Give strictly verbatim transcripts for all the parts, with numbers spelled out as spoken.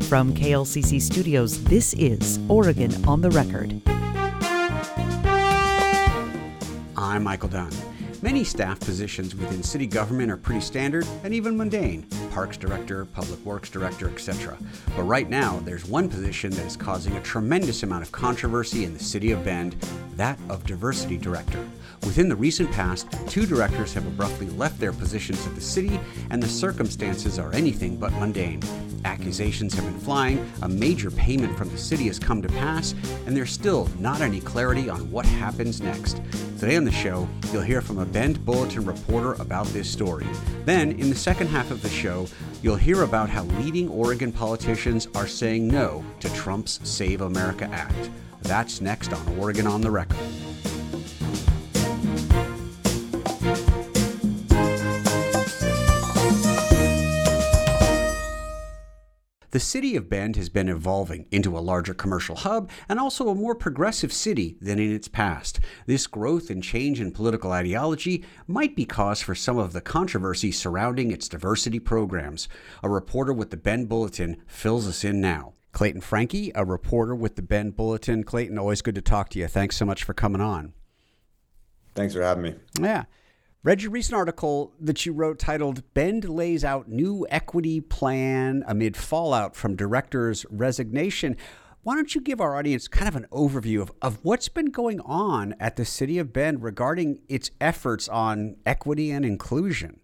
From K L C C Studios, this is Oregon on the Record. I'm Michael Dunn. Many staff positions within city government are pretty standard and even mundane. Parks director, public works director, et cetera. But right now, there's one position that is causing a tremendous amount of controversy in the city of Bend, that of diversity director. Within the recent past, two directors have abruptly left their positions at the city, and the circumstances are anything but mundane. Accusations have been flying, a major payment from the city has come to pass, and there's still not any clarity on what happens next. Today on the show, you'll hear from a Bend Bulletin reporter about this story. Then, in the second half of the show, you'll hear about how leading Oregon politicians are saying no to Trump's Save America Act. That's next on Oregon on the Record. The city of Bend has been evolving into a larger commercial hub and also a more progressive city than in its past. This growth and change in political ideology might be cause for some of the controversy surrounding its diversity programs. A reporter with the Bend Bulletin fills us in now. Clayton Franke, a reporter with the Bend Bulletin. Clayton, always good to talk to you. Thanks so much for coming on. Thanks for having me. Yeah. Read your recent article that you wrote titled Bend Lays Out New Equity Plan Amid Fallout from Director's Resignation. Why don't you give our audience kind of an overview of, of what's been going on at the city of Bend regarding its efforts on equity and inclusion?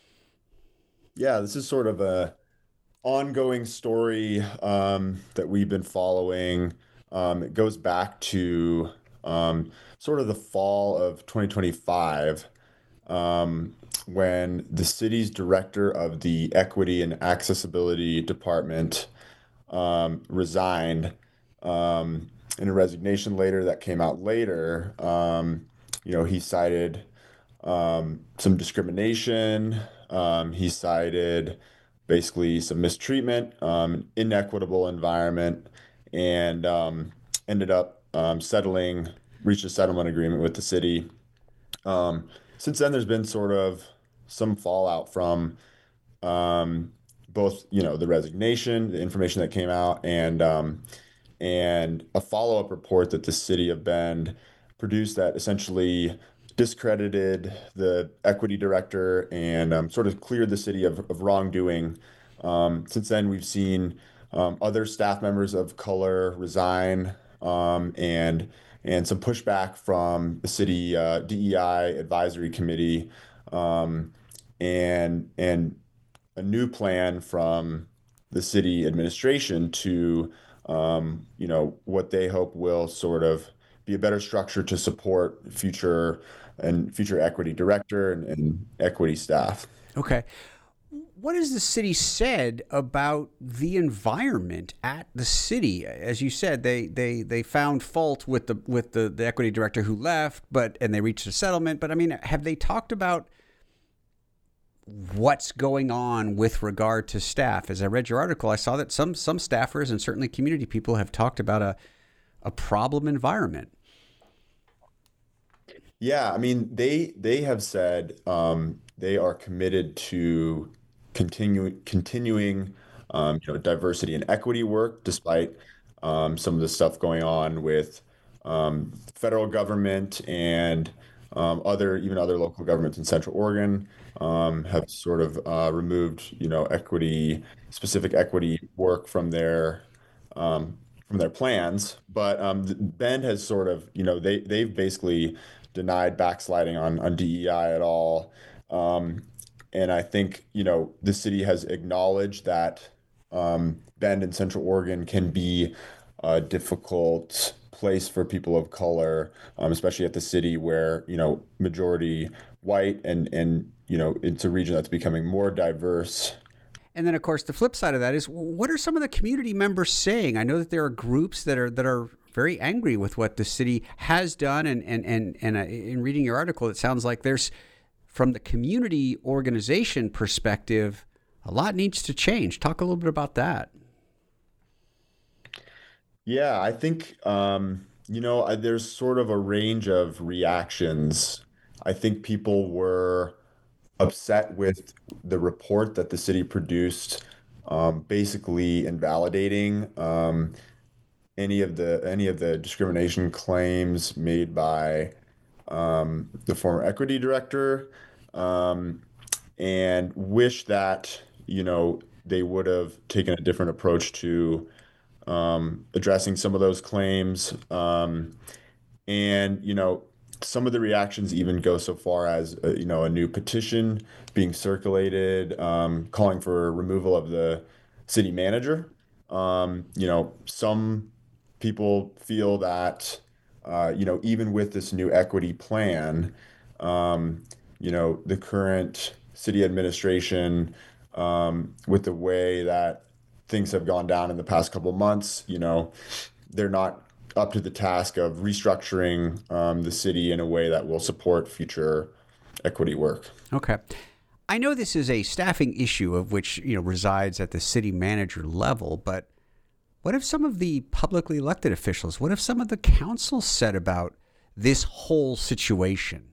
Yeah, this is sort of a ongoing story um, that we've been following. Um, it goes back to um, sort of the fall of twenty twenty-five. Um, when the city's director of the Equity and Accessibility Department um, resigned um, in a resignation letter that came out later. Um, you know, he cited um, some discrimination. Um, he cited basically some mistreatment, um, inequitable environment, and um, ended up um, settling, reached a settlement agreement with the city. Um, Since then, there's been sort of some fallout from um, both, you know, the resignation, the information that came out, and um, and a follow-up report that the city of Bend produced that essentially discredited the equity director and um, sort of cleared the city of, of wrongdoing. Um, since then, we've seen um, other staff members of color resign um, and. and some pushback from the city uh, D E I advisory committee, um, and and a new plan from the city administration to, um, you know, what they hope will sort of be a better structure to support future and future equity director and, and equity staff. Okay. What has the city said about the environment at the city? As you said, they they they found fault with the with the, the equity director who left, but and they reached a settlement. But I mean, have they talked about what's going on with regard to staff? As I read your article, I saw that some some staffers and certainly community people have talked about a a problem environment. Yeah, I mean, they they have said um, they are committed to continue, continuing um, you know, diversity and equity work, despite um, some of the stuff going on with um, federal government and um, other, even other local governments in Central Oregon um, have sort of uh, removed, you know, equity, specific equity work from their um, from their plans. But um, Bend has sort of, you know, they they've basically denied backsliding on on D E I at all. Um, And I think, you know, the city has acknowledged that um, Bend in Central Oregon can be a difficult place for people of color, um, especially at the city where, you know, majority white and, and, you know, it's a region that's becoming more diverse. And then, of course, the flip side of that is, what are some of the community members saying? I know that there are groups that are that are very angry with what the city has done. And, and, and, and uh, in reading your article, it sounds like there's, from the community organization perspective, a lot needs to change. Talk a little bit about that. Yeah, I think, um, you know, I, there's sort of a range of reactions. I think people were upset with the report that the city produced um, basically invalidating um, any of the any of the discrimination claims made by um, the former equity director, um, and wish that you know they would have taken a different approach to um, addressing some of those claims. Um, and you know, some of the reactions even go so far as uh, you know a new petition being circulated, um, calling for removal of the city manager. Um, you know, some people feel that uh, you know even with this new equity plan, um, you know, the current city administration, um, with the way that things have gone down in the past couple of months, you know, they're not up to the task of restructuring um, the city in a way that will support future equity work. Okay. I know this is a staffing issue of which, you know, resides at the city manager level, but what have some of the publicly elected officials, what have some of the council said about this whole situation?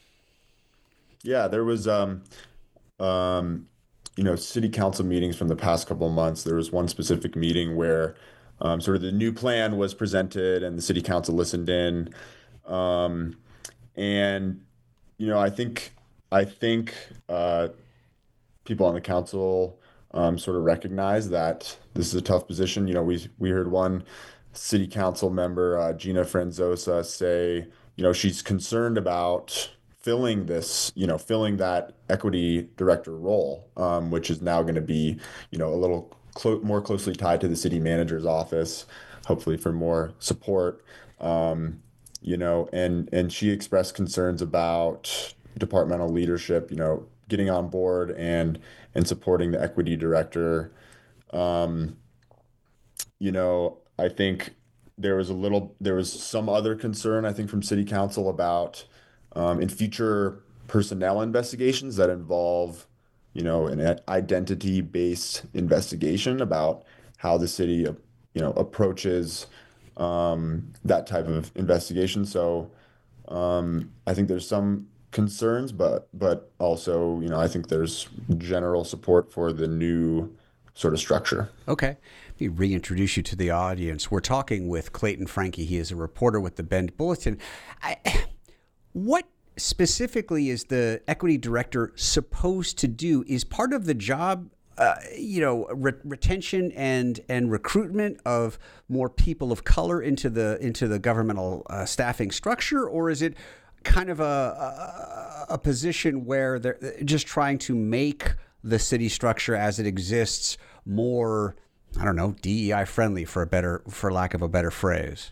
Yeah, there was, um, um, you know, city council meetings from the past couple of months. There was one specific meeting where um, sort of the new plan was presented and the city council listened in. Um, and, you know, I think, I think uh, people on the council um, sort of recognize that this is a tough position. You know, we, we heard one city council member, uh, Gina Franzosa, say, you know, she's concerned about filling this, you know, filling that equity director role, um, which is now going to be, you know, a little clo- more closely tied to the city manager's office, hopefully for more support. Um, you know, and and she expressed concerns about departmental leadership, you know, getting on board and and supporting the equity director. Um, you know, I think there was a little, there was some other concern, I think, from city council about um, in future personnel investigations that involve, you know, an identity-based investigation about how the city, you know, approaches um, that type of investigation. So um, I think there's some concerns, but but also, you know, I think there's general support for the new sort of structure. Okay. Let me reintroduce you to the audience. We're talking with Clayton Franke. He is a reporter with the Bend Bulletin. I, what specifically is the equity director supposed to do? Is part of the job, uh, you know, re- retention and and recruitment of more people of color into the into the governmental uh, staffing structure, or is it kind of a, a a position where they're just trying to make the city structure as it exists more, I don't know, D E I friendly, for a better, for lack of a better phrase?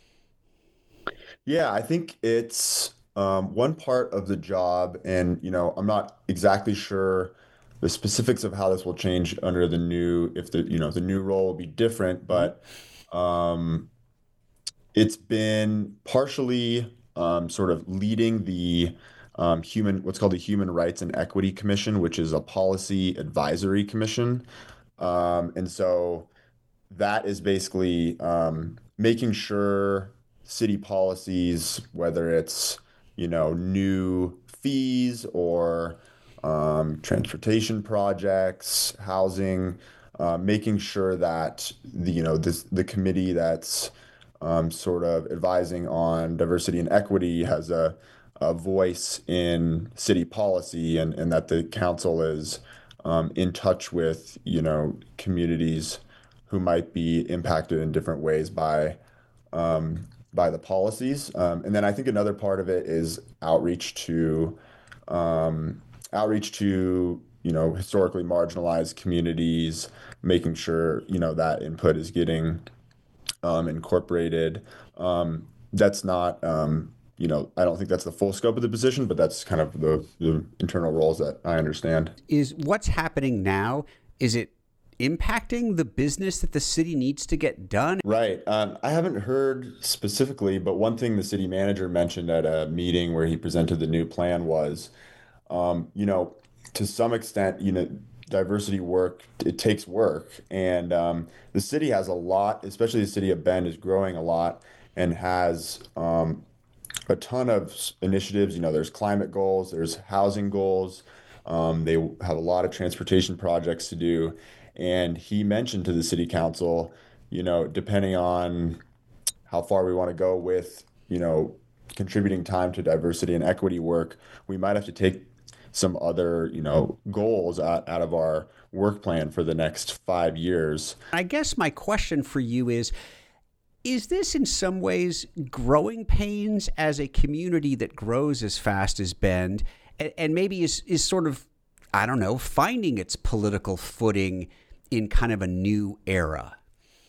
Yeah, I think it's um, one part of the job, and you know, I'm not exactly sure the specifics of how this will change under the new, if the you know the new role will be different, but um, it's been partially um, sort of leading the um, human, what's called the Human Rights and Equity Commission, which is a policy advisory commission. Um, and so that is basically um, making sure city policies, whether it's, you know, new fees or um, transportation projects, housing, uh, making sure that the, you know, this, the committee that's um, sort of advising on diversity and equity has a, a voice in city policy, and, and that the council is um, in touch with, you know, communities who might be impacted in different ways by um, by the policies. Um, and then I think another part of it is outreach to um, outreach to you know historically marginalized communities, making sure you know that input is getting um, incorporated. Um, that's not um, you know I don't think that's the full scope of the position, but that's kind of the, the internal roles that I understand. Is what's happening now, is it impacting the business that the city needs to get done? Right. Um, I haven't heard specifically, but one thing the city manager mentioned at a meeting where he presented the new plan was, um, you know, to some extent, you know, diversity work, it takes work. And um, the city has a lot, especially the city of Bend is growing a lot and has um, a ton of initiatives. You know, there's climate goals, there's housing goals. Um, they have a lot of transportation projects to do. And he mentioned to the city council, you know, depending on how far we want to go with, you know, contributing time to diversity and equity work, we might have to take some other, you know, goals out, out of our work plan for the next five years. I guess my question for you is, is this in some ways growing pains as a community that grows as fast as Bend, and, and maybe is, is sort of, I don't know, finding its political footing in kind of a new era?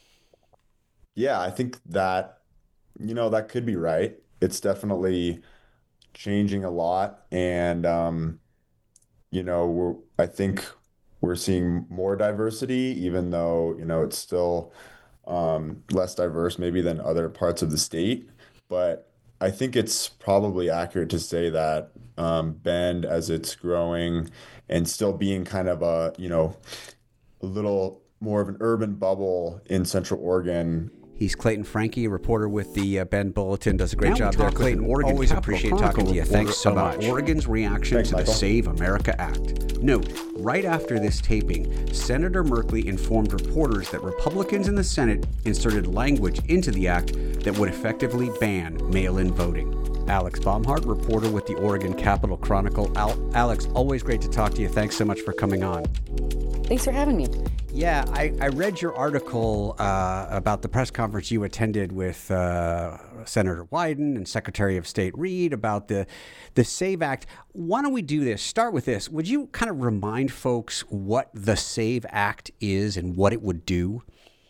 Yeah, I think that, you know, that could be right. It's definitely changing a lot. And, um, you know, we're, I think we're seeing more diversity, even though, you know, it's still um, less diverse maybe than other parts of the state. But I think it's probably accurate to say that um, Bend, as it's growing and still being kind of a, you know, a little more of an urban bubble in Central Oregon. He's Clayton Frankie, a reporter with the uh, Bend Bulletin. Does a great Now job there, Clayton. Oregon Always Capital appreciate Chronicle talking to you. Thanks so about much. Oregon's reaction Thanks, to Michael. the Save America Act. Note, right after this taping, Senator Merkley informed reporters that Republicans in the Senate inserted language into the act that would effectively ban mail-in voting. Alex Baumhart, reporter with the Oregon Capital Chronicle. Al- Alex, always great to talk to you. Thanks so much for coming on. Thanks for having me. Yeah, I, I read your article uh, about the press conference you attended with uh, Senator Wyden and Secretary of State Reed about the the SAVE Act. Why don't we do this? Start with this. Would you kind of remind folks what the SAVE Act is and what it would do?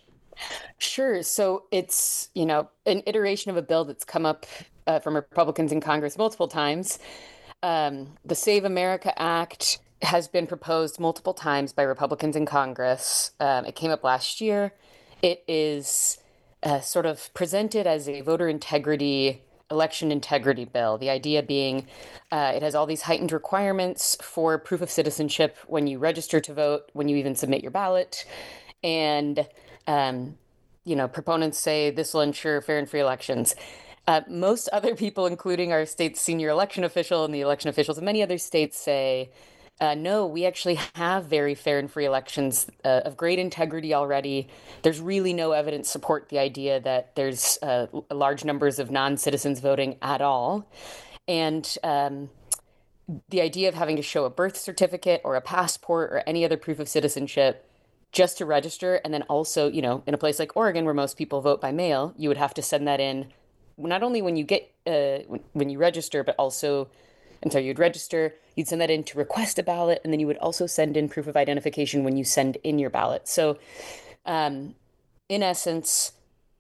Sure. So it's, you know, an iteration of a bill that's come up uh, from Republicans in Congress multiple times. Um, the Save America Act has been proposed multiple times by Republicans in Congress. Um, it came up last year. It is uh, sort of presented as a voter integrity, election integrity bill. The idea being uh, it has all these heightened requirements for proof of citizenship when you register to vote, when you even submit your ballot. And, um, you know, proponents say this will ensure fair and free elections. Uh, most other people, including our state's senior election official and the election officials of many other states, say, Uh, no, we actually have very fair and free elections uh, of great integrity already. There's really no evidence to support the idea that there's uh, large numbers of non-citizens voting at all. And um, the idea of having to show a birth certificate or a passport or any other proof of citizenship just to register, and then also, you know, in a place like Oregon where most people vote by mail, you would have to send that in not only when you get uh, when, when you register, but also And so you'd register, you'd send that in to request a ballot, and then you would also send in proof of identification when you send in your ballot. So um, in essence,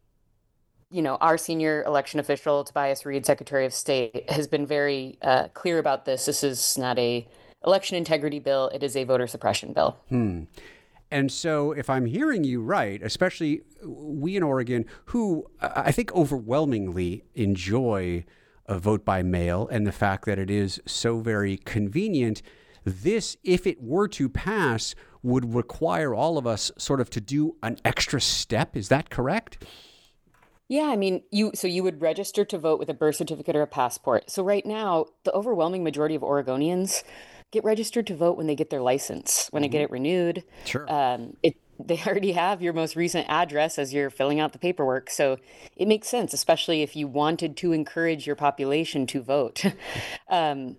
you know, our senior election official, Tobias Reed, Secretary of State, has been very uh, clear about this. This is not a election integrity bill. It is a voter suppression bill. Hmm. And so if I'm hearing you right, especially we in Oregon, who I think overwhelmingly enjoy a vote by mail and the fact that it is so very convenient, this, if it were to pass, would require all of us sort of to do an extra step. Is that correct? Yeah, I mean, you so you would register to vote with a birth certificate or a passport. So right now, the overwhelming majority of Oregonians get registered to vote when they get their license, when mm-hmm. they get it renewed. Sure. Um, it They already have your most recent address as you're filling out the paperwork. So it makes sense, especially if you wanted to encourage your population to vote. um,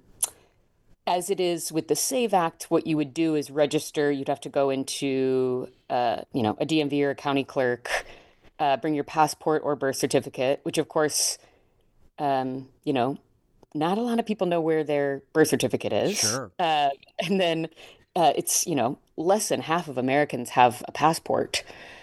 as it is with the SAVE Act, what you would do is register. You'd have to go into, uh, you know, a D M V or a county clerk, uh, bring your passport or birth certificate, which of course, um, you know, not a lot of people know where their birth certificate is. Sure. Uh, and then uh, it's, you know, less than half of Americans have a passport.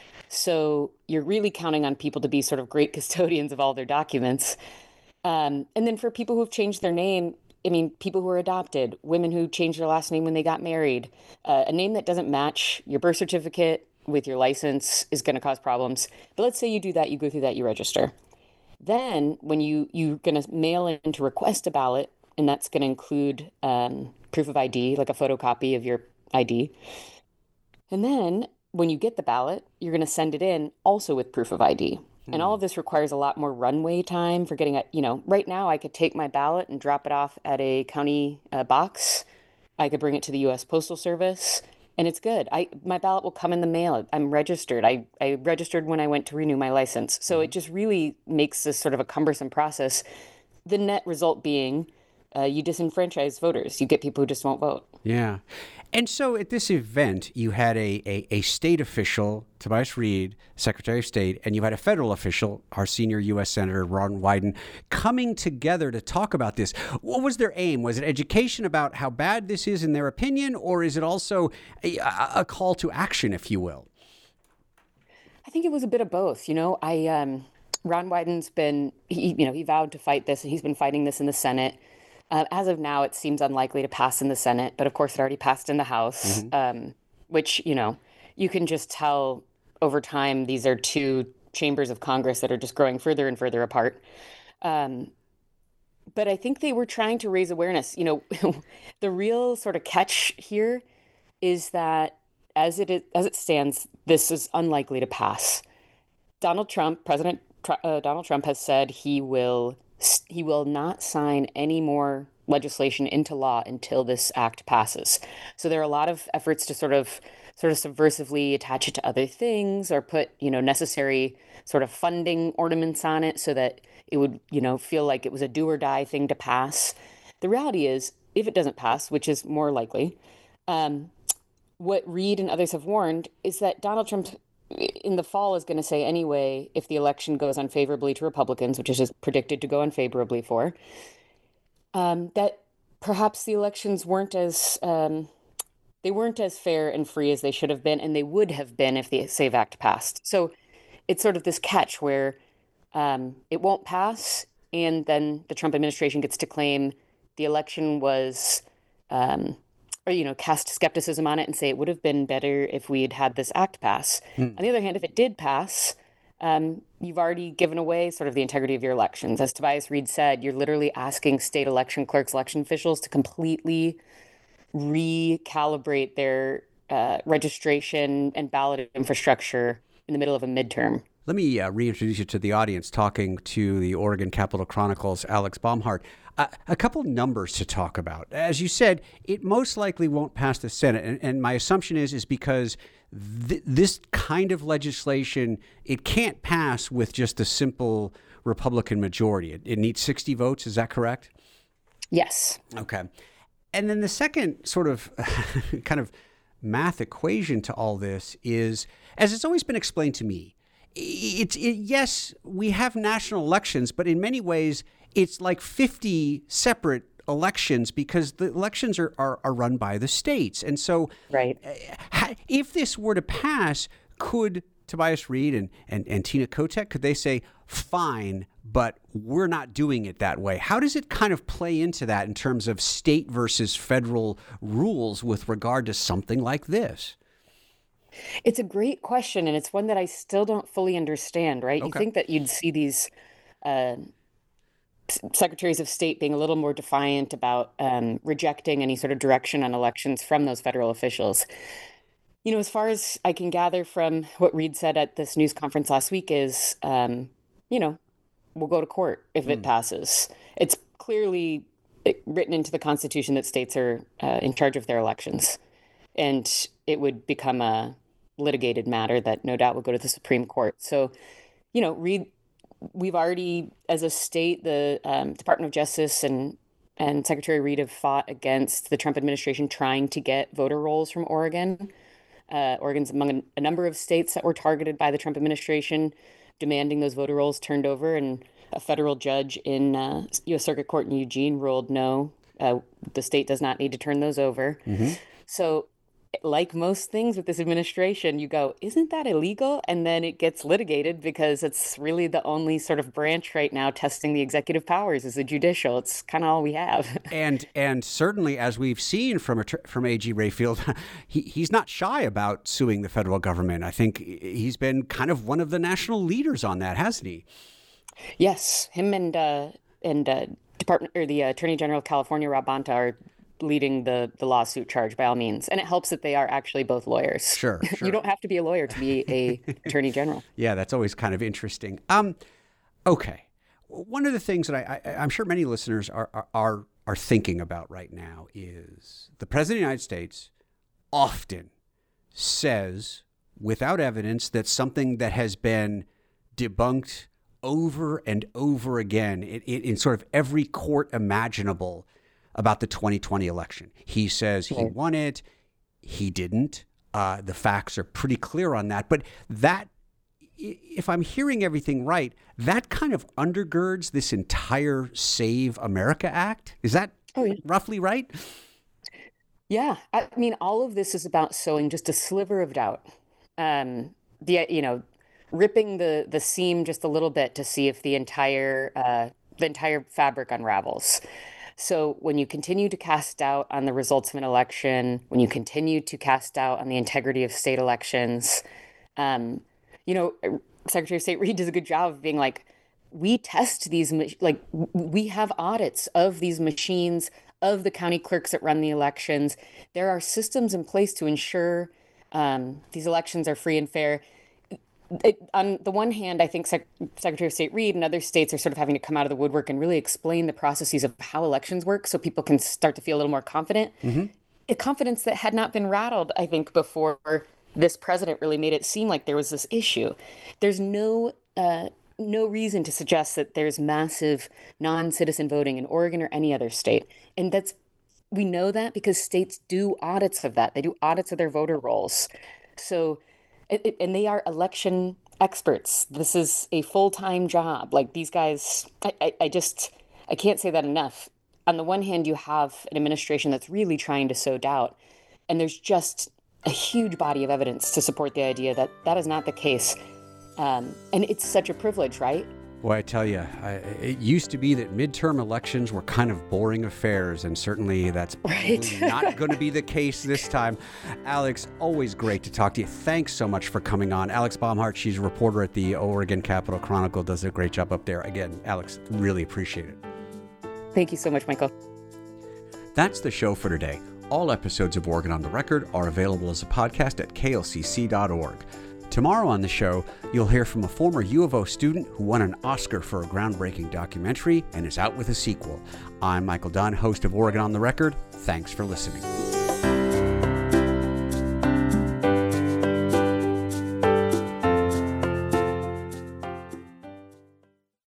So you're really counting on people to be sort of great custodians of all their documents. Um, and then for people who've changed their name, I mean, people who are adopted, women who changed their last name when they got married, uh, a name that doesn't match your birth certificate with your license is going to cause problems. But let's say you do that, you go through that, you register. Then when you, you're going to mail in to request a ballot, and that's going to include um, proof of I D, like a photocopy of your I D. And then when you get the ballot, you're going to send it in also with proof of I D. Hmm. And all of this requires a lot more runway time for getting it. You know, right now I could take my ballot and drop it off at a county uh, box. I could bring it to the U S Postal Service. and it's good. I my ballot will come in the mail. I'm registered. I, I registered when I went to renew my license. So it just really makes this sort of a cumbersome process. The net result being uh, you disenfranchise voters. You get people who just won't vote. Yeah. And so at this event, you had a, a, a state official, Tobias Read, Secretary of State, and you had a federal official, our senior U S Senator Ron Wyden, coming together to talk about this. What was their aim? Was it education about how bad this is in their opinion, or is it also a, a call to action, if you will? I think it was a bit of both. You know, I um, Ron Wyden's been, he, you know, he vowed to fight this, and he's been fighting this in the Senate. Uh, as of now, it seems unlikely to pass in the Senate, but of course it already passed in the House, mm-hmm. um, which, you know, you can just tell over time these are two chambers of Congress that are just growing further and further apart. Um, but I think they were trying to raise awareness. You know, the real sort of catch here is that as it is, as it stands, this is unlikely to pass. Donald Trump, President uh, Donald Trump has said he will He will not sign any more legislation into law until this act passes. So there are a lot of efforts to sort of sort of subversively attach it to other things or put, you know, necessary sort of funding ornaments on it so that it would, you know, feel like it was a do or die thing to pass. The reality is, if it doesn't pass, which is more likely, um, what Reid and others have warned is that Donald Trump in the fall is going to say anyway, if the election goes unfavorably to Republicans, which is just predicted to go unfavorably for, um, that perhaps the elections weren't as um, they weren't as fair and free as they should have been, and they would have been if the SAVE Act passed. So it's sort of this catch where um, it won't pass, and then the Trump administration gets to claim the election was um, or, you know, cast skepticism on it and say it would have been better if we had had this act pass. Hmm. On the other hand, if it did pass, um, you've already given away sort of the integrity of your elections. As Tobias Read said, you're literally asking state election clerks, election officials to completely recalibrate their uh, registration and ballot infrastructure in the middle of a midterm. Let me uh, reintroduce you to the audience, talking to the Oregon Capitol Chronicle's Alex Baumhart. Uh, a couple numbers to talk about. As you said, it most likely won't pass the Senate. And, and my assumption is, is because th- this kind of legislation, it can't pass with just a simple Republican majority. It, it needs sixty votes. Is that correct? Yes. Okay. And then the second sort of kind of math equation to all this is, as it's always been explained to me, it's it, yes, we have national elections, but in many ways, it's like fifty separate elections because the elections are, are, are run by the states. And so right. if this were to pass, could Tobias Read and, and, and Tina Kotek, could they say, fine, but we're not doing it that way? How does it kind of play into that in terms of state versus federal rules with regard to something like this? It's a great question, and it's one that I still don't fully understand, right? Okay. You think that you'd see these uh, secretaries of state being a little more defiant about um, rejecting any sort of direction on elections from those federal officials. You know, as far as I can gather from what Reid said at this news conference last week is, um, you know, we'll go to court if mm. it passes. It's clearly written into the Constitution that states are uh, in charge of their elections. And it would become a litigated matter that no doubt will go to the Supreme Court. So, you know, Reid, we've already, as a state, the um, Department of Justice and and Secretary Reid have fought against the Trump administration trying to get voter rolls from Oregon. Uh, Oregon's among a, a number of states that were targeted by the Trump administration, demanding those voter rolls turned over. And a federal judge in uh, U S Circuit Court in Eugene ruled no, uh, the state does not need to turn those over. Mm-hmm. So, like most things with this administration, you go, isn't that illegal? And then it gets litigated because it's really the only sort of branch right now testing the executive powers is the judicial. It's kind of all we have. and and certainly, as we've seen from from A G Rayfield, he, he's not shy about suing the federal government. I think he's been kind of one of the national leaders on that, hasn't he? Yes, him and uh, and uh, Department or the Attorney General of California, Rob Bonta, are leading the, the lawsuit charge by all means. And it helps that they are actually both lawyers. Sure, sure. You don't have to be a lawyer to be a attorney general. Yeah, that's always kind of interesting. Um, okay. One of the things that I, I, I'm sure many listeners are, are, are thinking about right now is the President of the United States often says, without evidence, that something that has been debunked over and over again in, in, in sort of every court imaginable about the twenty twenty election. He says he won it. He didn't. Uh, the facts are pretty clear on that. But that, if I'm hearing everything right, that kind of undergirds this entire Save America Act. Is that oh, yeah. roughly right? Yeah. I mean, all of this is about sowing just a sliver of doubt. Um, the, you know, ripping the, the seam just a little bit to see if the entire, uh, the entire fabric unravels. So when you continue to cast doubt on the results of an election, when you continue to cast doubt on the integrity of state elections, um, you know, Secretary of State Reed does a good job of being like, we test these, like we have audits of these machines, of the county clerks that run the elections. There are systems in place to ensure um, these elections are free and fair. It, on the one hand, I think Sec- Secretary of State Reed and other states are sort of having to come out of the woodwork and really explain the processes of how elections work so people can start to feel a little more confident. Mm-hmm. A confidence that had not been rattled, I think, before this president really made it seem like there was this issue. There's no uh, no reason to suggest that there's massive non-citizen voting in Oregon or any other state. And that's we know that because states do audits of that. They do audits of their voter rolls. So It, it, and they are election experts. This is a full-time job. Like these guys, I, I, I just, I can't say that enough. On the one hand, you have an administration that's really trying to sow doubt, and there's just a huge body of evidence to support the idea that that is not the case. Um, and it's such a privilege, right? Boy, I tell you, I, it used to be that midterm elections were kind of boring affairs, and certainly that's right. not going to be the case this time. Alex, always great to talk to you. Thanks so much for coming on. Alex Baumhart, she's a reporter at the Oregon Capital Chronicle, does a great job up there. Again, Alex, really appreciate it. Thank you so much, Michael. That's the show for today. All episodes of Oregon on the Record are available as a podcast at K L C C dot org. Tomorrow on the show, you'll hear from a former U of O student who won an Oscar for a groundbreaking documentary and is out with a sequel. I'm Michael Dunn, host of Oregon on the Record. Thanks for listening.